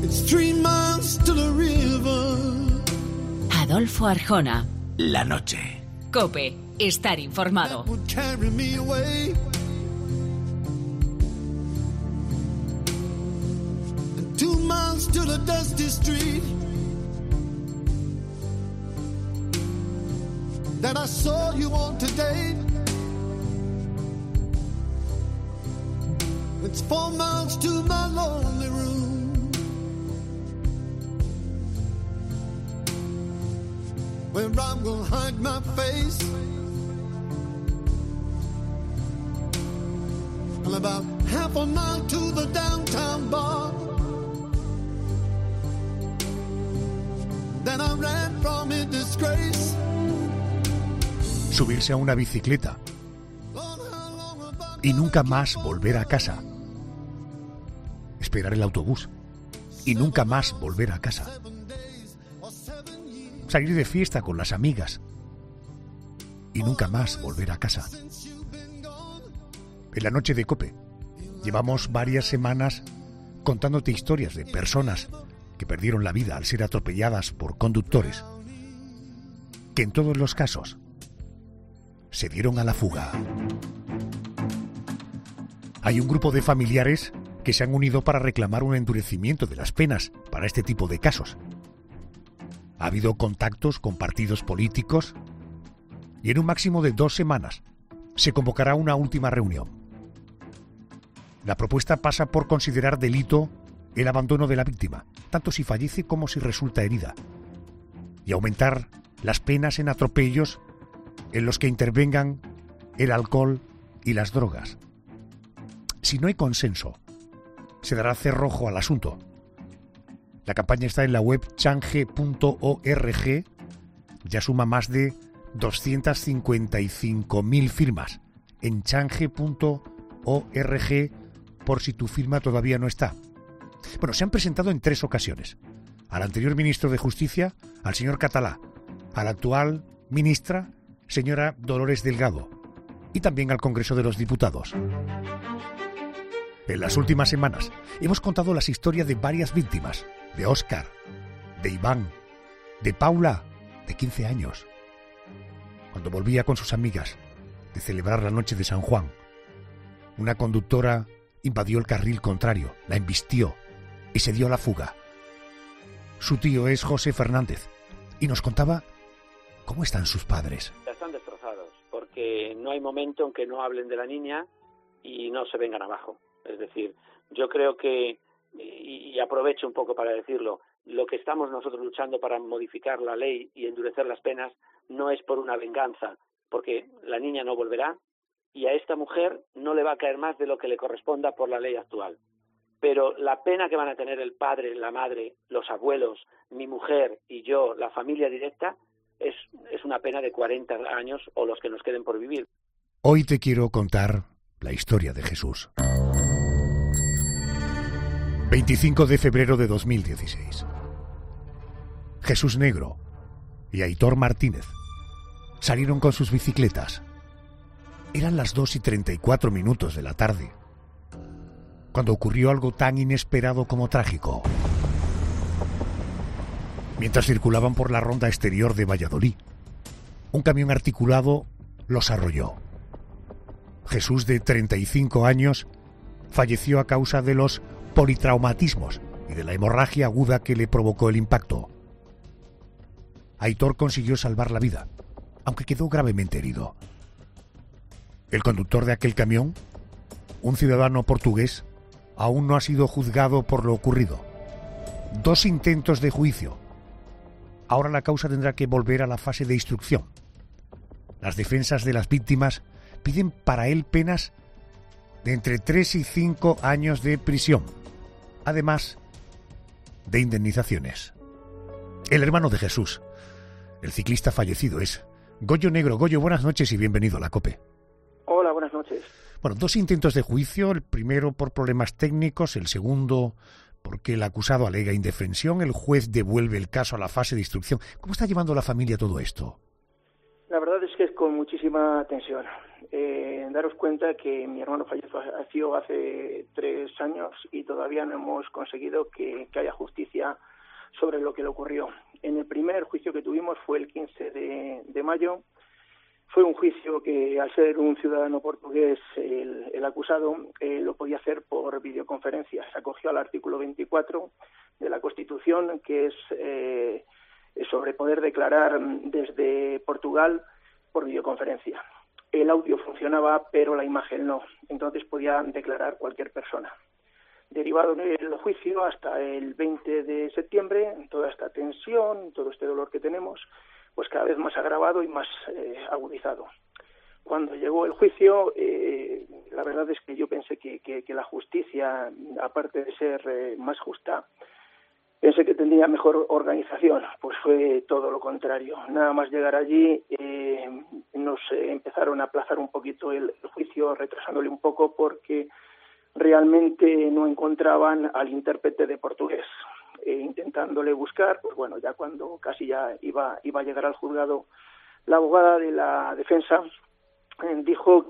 Adolfo Arjona. La noche. COPE. Estar informado. To the dusty street that I saw you on today. It's 4 miles to my lonely room, where I'm gonna hide my face. And about half a mile to the downtown bar. Then I ran from in disgrace. Subirse a una bicicleta y nunca más volver a casa. Esperar el autobús y nunca más volver a casa. Salir de fiesta con las amigas y nunca más volver a casa. En la noche de COPE llevamos varias semanas contándote historias de personas que perdieron la vida al ser atropelladas por conductores, que en todos los casos se dieron a la fuga. Hay un grupo de familiares que se han unido para reclamar un endurecimiento de las penas para este tipo de casos. Ha habido contactos con partidos políticos y en un máximo de 2 semanas se convocará una última reunión. La propuesta pasa por considerar delito el abandono de la víctima, tanto si fallece como si resulta herida, y aumentar las penas en atropellos en los que intervengan el alcohol y las drogas. Si no hay consenso, se dará cerrojo al asunto. La campaña está en la web change.org, ya suma más de 255.000 firmas en change.org por si tu firma todavía no está. Bueno, se han presentado en 3 ocasiones. Al anterior ministro de Justicia, al señor Catalá, a la actual ministra, señora Dolores Delgado, y también al Congreso de los Diputados. En las últimas semanas hemos contado las historias de varias víctimas, de Óscar, de Iván, de Paula, de 15 años. Cuando volvía con sus amigas de celebrar la noche de San Juan, una conductora invadió el carril contrario, la embistió y se dio a la fuga. Su tío es José Fernández y nos contaba cómo están sus padres. Están destrozados porque no hay momento en que no hablen de la niña y no se vengan abajo. Es decir, yo creo que, y aprovecho un poco para decirlo, lo que estamos nosotros luchando para modificar la ley y endurecer las penas no es por una venganza, porque la niña no volverá y a esta mujer no le va a caer más de lo que le corresponda por la ley actual. Pero la pena que van a tener el padre, la madre, los abuelos, mi mujer y yo, la familia directa, es una pena de 40 años o los que nos queden por vivir. Hoy te quiero contar la historia de Jesús. 25 de febrero de 2016. Jesús Negro y Aitor Martínez salieron con sus bicicletas. Eran las 2:34 de la tarde, cuando ocurrió algo tan inesperado como trágico. Mientras circulaban por la ronda exterior de Valladolid, un camión articulado los arrolló. Jesús, de 35 años, falleció a causa de los politraumatismos y de la hemorragia aguda que le provocó el impacto. Aitor consiguió salvar la vida, aunque quedó gravemente herido. El conductor de aquel camión, un ciudadano portugués, aún no ha sido juzgado por lo ocurrido. 2 intentos de juicio. Ahora la causa tendrá que volver a la fase de instrucción. Las defensas de las víctimas piden para él penas de entre 3 y 5 años de prisión, además de indemnizaciones. El hermano de Jesús, el ciclista fallecido, es Goyo Negro. Goyo, buenas noches y bienvenido a la COPE. Hola, buenas noches. Bueno, 2 intentos de juicio, el primero por problemas técnicos, el segundo porque el acusado alega indefensión, el juez devuelve el caso a la fase de instrucción. ¿Cómo está llevando la familia todo esto? La verdad es que es con muchísima tensión. Daros cuenta que mi hermano falleció hace 3 años y todavía no hemos conseguido que haya justicia sobre lo que le ocurrió. En el primer juicio que tuvimos fue el 15 de mayo. Fue un juicio que, al ser un ciudadano portugués, el acusado lo podía hacer por videoconferencia. Se acogió al artículo 24 de la Constitución, que es sobre poder declarar desde Portugal por videoconferencia. El audio funcionaba, pero la imagen no. Entonces podía declarar cualquier persona. Derivado del juicio hasta el 20 de septiembre, toda esta tensión, todo este dolor que tenemos, pues cada vez más agravado y más agudizado. Cuando llegó el juicio, la verdad es que yo pensé que la justicia, aparte de ser más justa, pensé que tendría mejor organización. Pues fue todo lo contrario. Nada más llegar allí, nos empezaron a aplazar un poquito el juicio, retrasándole un poco porque realmente no encontraban al intérprete de portugués. Intentándole buscar, pues bueno, ya cuando casi ya iba a llegar al juzgado, la abogada de la defensa dijo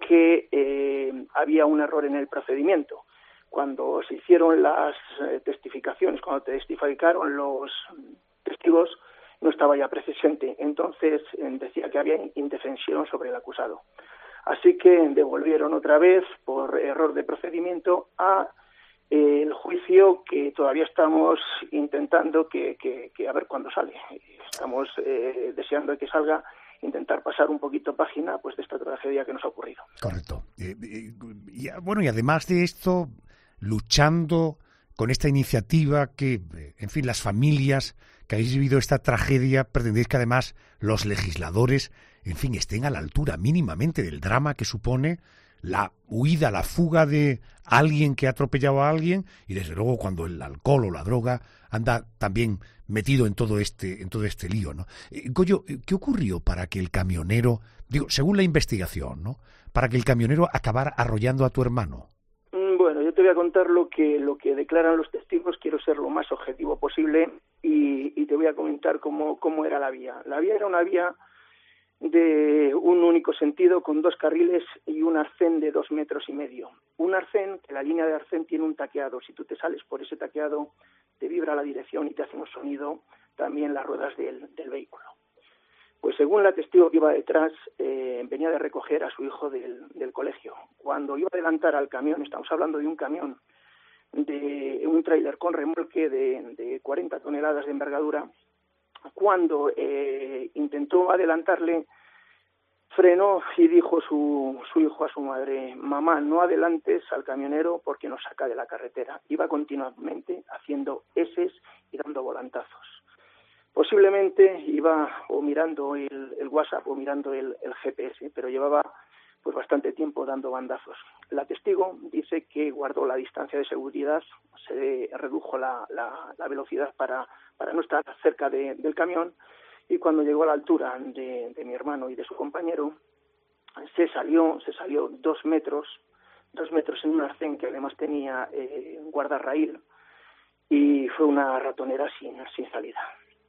que había un error en el procedimiento. Cuando se hicieron las testificaciones, cuando testificaron los testigos, no estaba ya presente. Entonces decía que había indefensión sobre el acusado. Así que devolvieron otra vez, por error de procedimiento, a el juicio, que todavía estamos intentando que a ver cuándo sale. Estamos deseando que salga, intentar pasar un poquito página pues de esta tragedia que nos ha ocurrido. Correcto. Bueno, y además de esto, luchando con esta iniciativa que, en fin, las familias que habéis vivido esta tragedia, pretendéis que además los legisladores, en fin, estén a la altura mínimamente del drama que supone la huida, la fuga de alguien que ha atropellado a alguien, y desde luego cuando el alcohol o la droga anda también metido en todo este lío, ¿no? Goyo, ¿qué ocurrió para que el camionero, según la investigación, ¿no?, para que el camionero acabara arrollando a tu hermano? Bueno, yo te voy a contar lo que declaran los testigos. Quiero ser lo más objetivo posible y te voy a comentar cómo era la vía. La vía era una vía de un único sentido, con 2 carriles y un arcén de 2,5 metros. Un arcén, que la línea de arcén tiene un taqueado. Si tú te sales por ese taqueado, te vibra la dirección y te hace un sonido también las ruedas del vehículo. Pues según la testigo que iba detrás, venía de recoger a su hijo del colegio. Cuando iba a adelantar al camión, estamos hablando de un camión, de un tráiler con remolque de 40 toneladas de envergadura, cuando intentó adelantarle, frenó y dijo su hijo a su madre: mamá, no adelantes al camionero porque nos saca de la carretera. Iba continuamente haciendo eses y dando volantazos. Posiblemente iba o mirando el WhatsApp o mirando el GPS, pero llevaba pues bastante tiempo dando bandazos. La testigo dice que guardó la distancia de seguridad, se redujo la velocidad para no estar cerca del camión, y cuando llegó a la altura de mi hermano y de su compañero, se salió 2 metros en un arcén que además tenía guardarraíl, y fue una ratonera sin salida.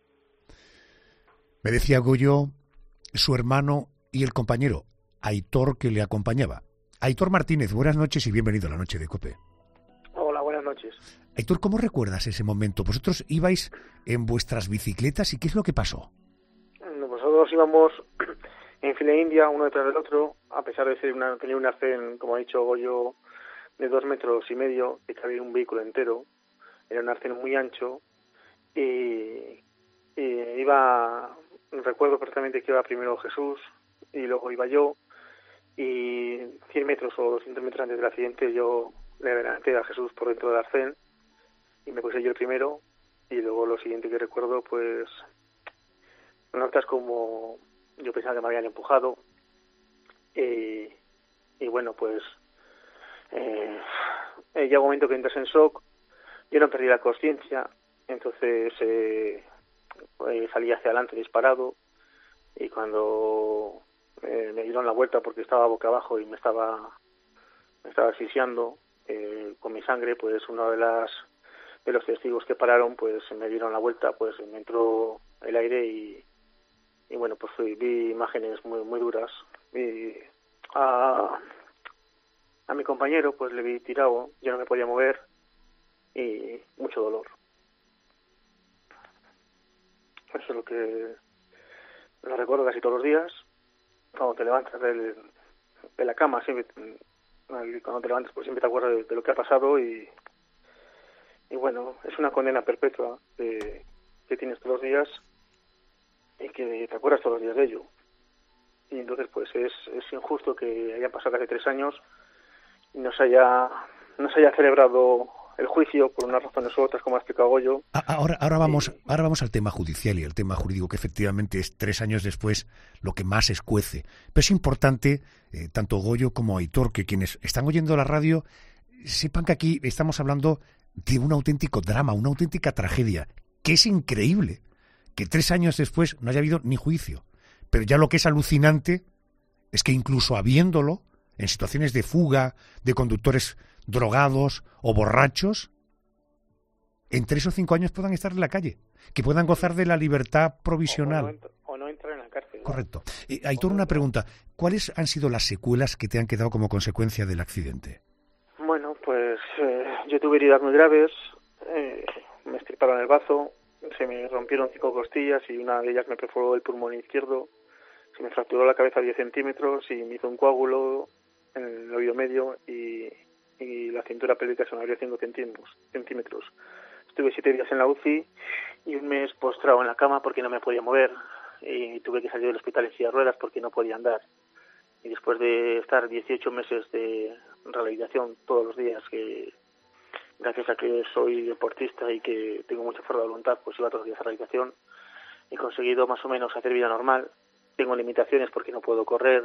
Me decía Goyo, su hermano y el compañero Aitor, que le acompañaba. Aitor Martínez, buenas noches y bienvenido a la Noche de COPE. Hola, buenas noches. Aitor, ¿cómo recuerdas ese momento? Vosotros ibais en vuestras bicicletas, ¿y qué es lo que pasó? Nosotros íbamos en fila india, uno detrás del otro, a pesar de tener un arcén, como ha dicho Goyo, de 2,5 metros, que cabía un vehículo entero. Era un arcén muy ancho y recuerdo perfectamente que iba primero Jesús y luego iba yo, y 100 metros o 200 metros antes del accidente yo le adelanté a Jesús por dentro del arcén y me puse yo el primero, y luego lo siguiente que recuerdo, pues notas como yo pensaba que me habían empujado, y bueno, pues llega un momento que entras en shock. Yo no perdí la conciencia, entonces salí hacia adelante disparado, y cuando me dieron la vuelta porque estaba boca abajo y me estaba asfixiando con mi sangre, pues uno de los testigos que pararon, pues me dieron la vuelta, pues me entró el aire y bueno, pues vi imágenes muy muy duras. Vi a mi compañero, pues le vi tirado, yo no me podía mover y mucho dolor. Eso es lo que lo recuerdo casi todos los días. Cuando te levantas de la cama, siempre, cuando te levantas, pues siempre te acuerdas de lo que ha pasado y bueno, es una condena perpetua que tienes todos los días y que te acuerdas todos los días de ello. Y entonces, pues es injusto que haya pasado casi 3 años y no se haya celebrado el juicio por unas razones u otras, como ha explicado Goyo. Ahora vamos al tema judicial y al tema jurídico, que efectivamente es 3 años después lo que más escuece. Pero es importante, tanto Goyo como Aitor, que quienes están oyendo la radio sepan que aquí estamos hablando de un auténtico drama, una auténtica tragedia, que es increíble que 3 años después no haya habido ni juicio. Pero ya lo que es alucinante es que incluso habiéndolo, en situaciones de fuga, de conductores drogados o borrachos, en 3 o 5 años puedan estar en la calle, que puedan gozar de la libertad provisional. O no entrar en la cárcel. Correcto. Aitor, una pregunta. ¿Cuáles han sido las secuelas que te han quedado como consecuencia del accidente? Bueno, pues yo tuve heridas muy graves, me estriparon el bazo, se me rompieron 5 costillas y una de ellas me perforó el pulmón izquierdo, se me fracturó la cabeza 10 centímetros y me hizo un coágulo en el oído medio y la cintura pélvica se me abrió 5 centímetros. Estuve 7 días en la UCI y un mes postrado en la cama porque no me podía mover y tuve que salir del hospital en silla de ruedas porque no podía andar. Y después de estar 18 meses de rehabilitación todos los días, que gracias a que soy deportista y que tengo mucha fuerza de voluntad, pues iba todos los días a rehabilitación, he conseguido más o menos hacer vida normal. Tengo limitaciones porque no puedo correr,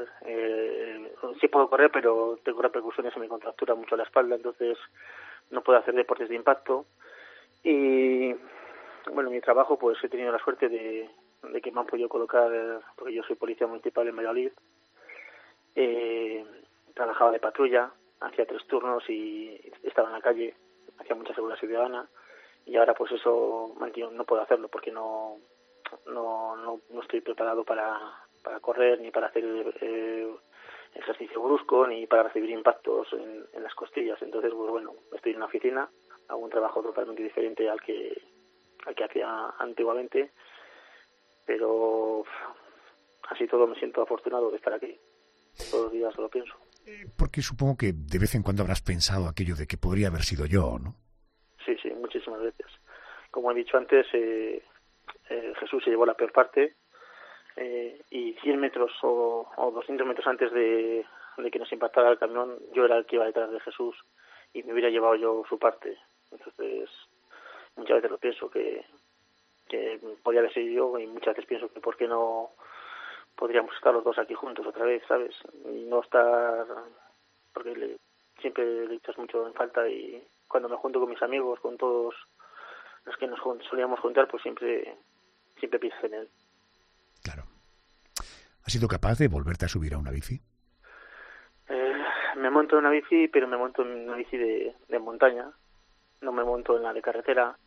sí puedo correr, pero tengo repercusiones, me contractura mucho la espalda, entonces no puedo hacer deportes de impacto. Y bueno, en mi trabajo pues he tenido la suerte de que me han podido colocar, porque yo soy policía municipal en Valladolid, trabajaba de patrulla, hacía 3 turnos y estaba en la calle, hacía mucha seguridad ciudadana y ahora pues eso no puedo hacerlo porque no estoy preparado para correr ni para hacer ejercicio brusco ni para recibir impactos en las costillas. Entonces pues bueno, estoy en una oficina, hago un trabajo totalmente diferente al que hacía antiguamente, pero así todo me siento afortunado de estar aquí. Todos los días lo pienso. Porque supongo que de vez en cuando habrás pensado aquello de que podría haber sido yo, ¿no? Sí, muchísimas veces. Como he dicho antes, Jesús se llevó la peor parte y 100 metros o 200 metros antes de que nos impactara el camión, yo era el que iba detrás de Jesús y me hubiera llevado yo su parte. Entonces, muchas veces lo pienso que podría haber sido yo y muchas veces pienso que por qué no podríamos estar los dos aquí juntos otra vez, ¿sabes? Y no estar, porque siempre le echas mucho en falta y cuando me junto con mis amigos, con todos los que nos solíamos juntar, pues siempre piensas en él. Claro. ¿Has sido capaz de volverte a subir a una bici? Me monto en una bici, pero me monto en una bici de montaña. No me monto en la de carretera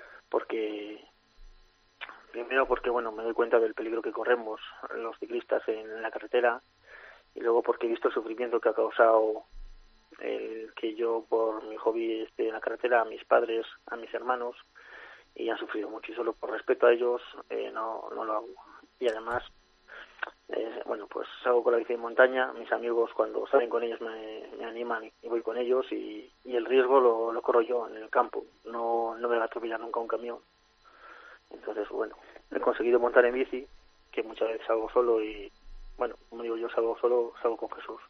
primero porque bueno, me doy cuenta del peligro que corremos los ciclistas en la carretera y luego porque he visto el sufrimiento que ha causado que yo por mi hobby esté en la carretera a mis padres, a mis hermanos, y han sufrido mucho y solo por respeto a ellos no lo hago. Y además bueno, pues salgo con la bici de montaña, mis amigos cuando salen con ellos me animan y voy con ellos y el riesgo lo corro yo en el campo, no me va a atropellar nunca un camión. Entonces, bueno, he conseguido montar en bici, que muchas veces salgo solo y, bueno, como digo yo, salgo solo, salgo con Jesús.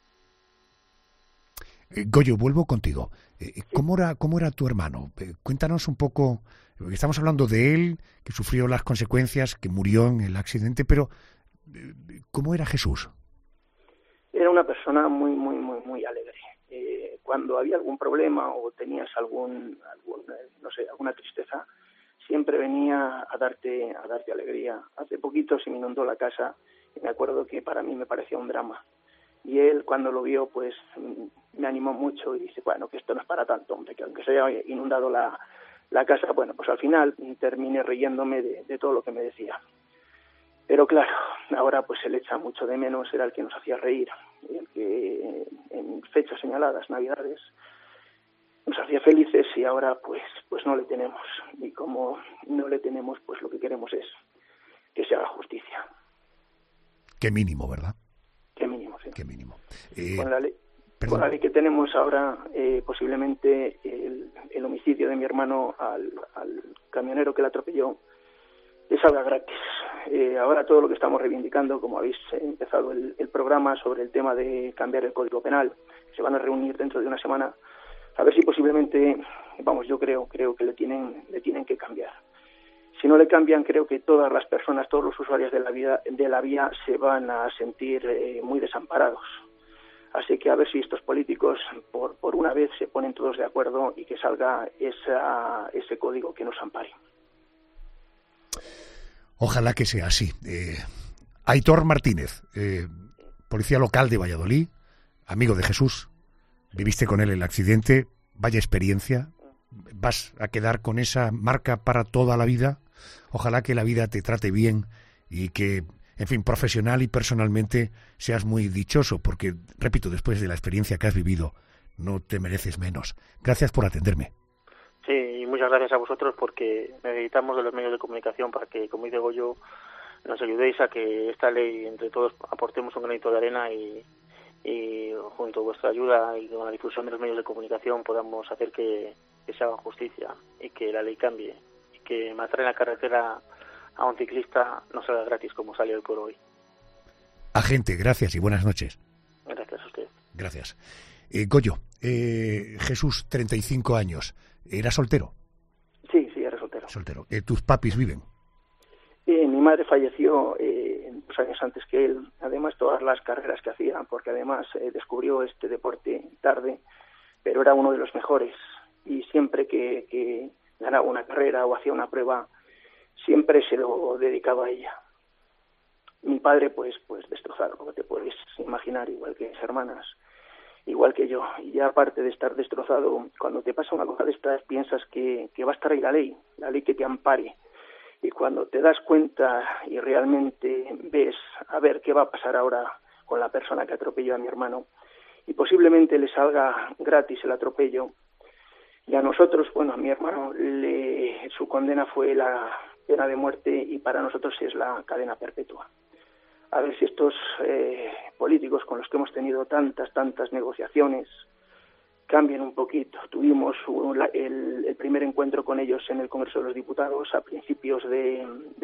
Goyo, vuelvo contigo. ¿Cómo era tu hermano? Cuéntanos un poco, porque estamos hablando de él, que sufrió las consecuencias, que murió en el accidente, pero ¿cómo era Jesús? Era una persona muy, muy, muy, muy alegre. Cuando había algún problema o tenías alguna tristeza, siempre venía a darte alegría. Hace poquito se me inundó la casa y me acuerdo que para mí me parecía un drama. Y él, cuando lo vio, pues me animó mucho y dice, bueno, que esto no es para tanto, hombre, que aunque se haya inundado la casa, bueno, pues al final terminé riéndome de todo lo que me decía. Pero claro, ahora pues se le echa mucho de menos, era el que nos hacía reír, el que en fechas señaladas, Navidades, nos hacía felices, y ahora pues no le tenemos. Y como no le tenemos, pues lo que queremos es que se haga justicia. Qué mínimo, ¿verdad? Qué mínimo, sí. Qué mínimo. Con la ley que tenemos ahora, posiblemente el homicidio de mi hermano al camionero que le atropelló le salga gratis. Ahora todo lo que estamos reivindicando, como habéis empezado el programa sobre el tema de cambiar el Código Penal, se van a reunir dentro de una semana, a ver si posiblemente, yo creo que le tienen que cambiar. Si no le cambian, creo que todas las personas, todos los usuarios de la vía se van a sentir muy desamparados. Así que a ver si estos políticos por una vez se ponen todos de acuerdo y que salga ese código que nos ampare. Ojalá que sea así. Aitor Martínez, policía local de Valladolid, amigo de Jesús, viviste con él el accidente, vaya experiencia, vas a quedar con esa marca para toda la vida. Ojalá que la vida te trate bien y que, en fin, profesional y personalmente seas muy dichoso, porque, repito, después de la experiencia que has vivido, no te mereces menos. Gracias por atenderme. Sí, y muchas gracias a vosotros, porque necesitamos de los medios de comunicación para que, como dice Goyo, nos ayudéis a que esta ley, entre todos, aportemos un granito de arena y junto a vuestra ayuda y con la difusión de los medios de comunicación podamos hacer que se haga justicia y que la ley cambie y que matar en la carretera a un ciclista no salga gratis como sale hoy por hoy. Agente, gracias y buenas noches. Gracias a usted. Gracias. Goyo, Jesús, 35 años. ¿Era soltero? Sí, era soltero. Soltero. ¿Tus papis viven? Mi madre falleció 2 años antes que él. Además, todas las carreras que hacía, porque además descubrió este deporte tarde, pero era uno de los mejores. Y siempre que ganaba una carrera o hacía una prueba, siempre se lo dedicaba a ella. Mi padre, pues destrozado, como te puedes imaginar, igual que mis hermanas, igual que yo. Y ya aparte de estar destrozado, cuando te pasa una cosa de estas, piensas que va a estar ahí la ley que te ampare. Y cuando te das cuenta y realmente ves a ver qué va a pasar ahora con la persona que atropelló a mi hermano, y posiblemente le salga gratis el atropello, y a nosotros, a mi hermano, su condena fue la pena de muerte, y para nosotros es la cadena perpetua. A ver si estos políticos con los que hemos tenido tantas negociaciones cambien un poquito. Tuvimos el primer encuentro con ellos en el Congreso de los Diputados a principios de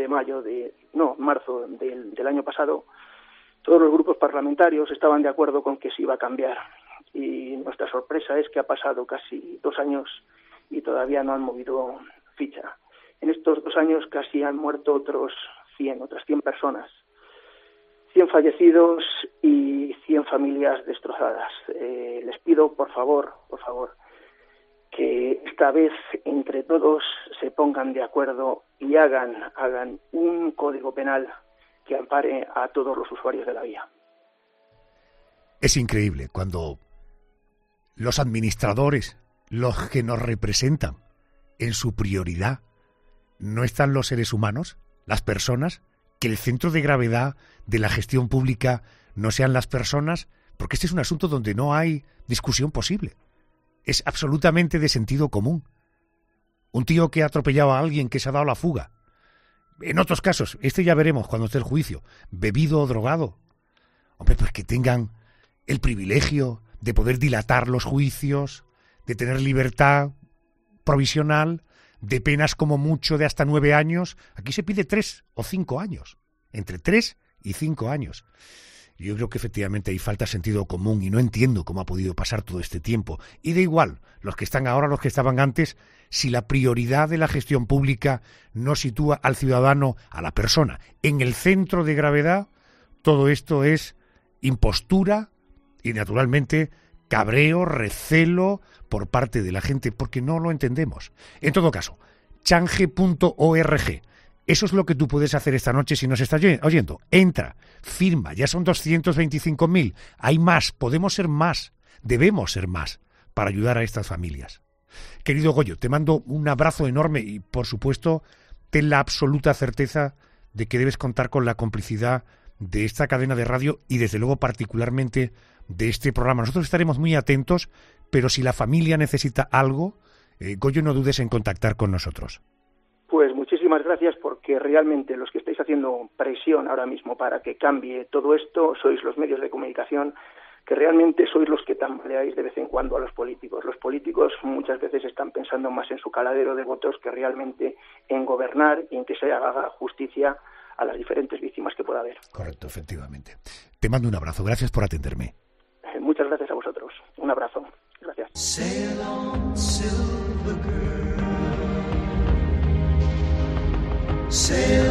marzo del año pasado. Todos los grupos parlamentarios estaban de acuerdo con que se iba a cambiar. Y nuestra sorpresa es que ha pasado casi 2 años y todavía no han movido ficha. En estos 2 años casi han muerto otras 100 personas. 100 fallecidos y 100 familias destrozadas. Les pido, por favor, que esta vez entre todos se pongan de acuerdo y hagan un código penal que ampare a todos los usuarios de la vía. Es increíble cuando los administradores, los que nos representan, en su prioridad no están los seres humanos, las personas, que el centro de gravedad de la gestión pública no sean las personas, porque este es un asunto donde no hay discusión posible. Es absolutamente de sentido común. Un tío que ha atropellado a alguien que se ha dado la fuga. En otros casos, ya veremos cuando esté el juicio, bebido o drogado. Hombre, pues que tengan el privilegio de poder dilatar los juicios, de tener libertad provisional, de penas como mucho de hasta 9 años. Aquí se pide 3 o 5 años, entre 3 y 5 años. Yo creo que efectivamente hay falta de sentido común y no entiendo cómo ha podido pasar todo este tiempo. Y da igual, los que están ahora, los que estaban antes, si la prioridad de la gestión pública no sitúa al ciudadano, a la persona, en el centro de gravedad, todo esto es impostura y, naturalmente, cabreo, recelo por parte de la gente, porque no lo entendemos. En todo caso, change.org. Eso es lo que tú puedes hacer esta noche si nos estás oyendo. Entra, firma, ya son 225.000. Hay más, podemos ser más, debemos ser más para ayudar a estas familias. Querido Goyo, te mando un abrazo enorme y, por supuesto, ten la absoluta certeza de que debes contar con la complicidad de esta cadena de radio y desde luego particularmente de este programa. Nosotros estaremos muy atentos, pero si la familia necesita algo, Goyo, no dudes en contactar con nosotros. Pues muchísimas gracias, porque realmente los que estáis haciendo presión ahora mismo para que cambie todo esto sois los medios de comunicación, que realmente sois los que tambaleáis de vez en cuando a los políticos. Los políticos muchas veces están pensando más en su caladero de votos que realmente en gobernar y en que se haga justicia a las diferentes víctimas que pueda haber. Correcto, efectivamente. Te mando un abrazo. Gracias por atenderme. Muchas gracias a vosotros. Un abrazo. Gracias. Sail on, silver girl. Sail